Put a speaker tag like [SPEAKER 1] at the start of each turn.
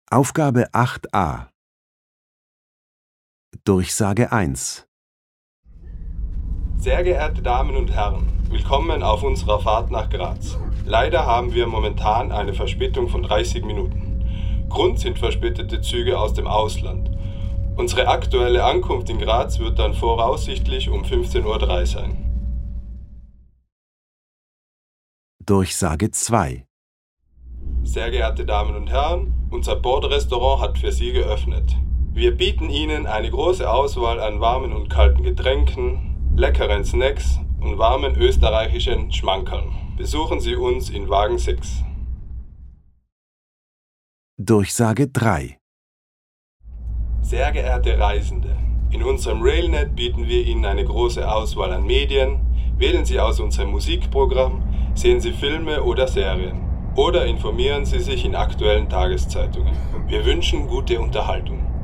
[SPEAKER 1] Aufgabe 8a. Durchsage 1.
[SPEAKER 2] Sehr geehrte Damen und Herren, willkommen auf unserer Fahrt nach Graz. Leider haben wir momentan eine Verspätung von 30 Minuten. Grund sind verspätete Züge aus dem Ausland. Unsere aktuelle Ankunft in Graz wird dann voraussichtlich um 15:03 Uhr sein.
[SPEAKER 1] Durchsage 2.
[SPEAKER 2] Sehr geehrte Damen und Herren, unser Bordrestaurant hat für Sie geöffnet. Wir bieten Ihnen eine große Auswahl an warmen und kalten Getränken, leckeren Snacks und warmen österreichischen Schmankerln. Besuchen Sie uns in Wagen 6.
[SPEAKER 1] Durchsage 3.
[SPEAKER 2] Sehr geehrte Reisende, in unserem Railnet bieten wir Ihnen eine große Auswahl an Medien. Wählen Sie aus unserem Musikprogramm, sehen Sie Filme oder Serien oder informieren Sie sich in aktuellen Tageszeitungen. Wir wünschen gute Unterhaltung.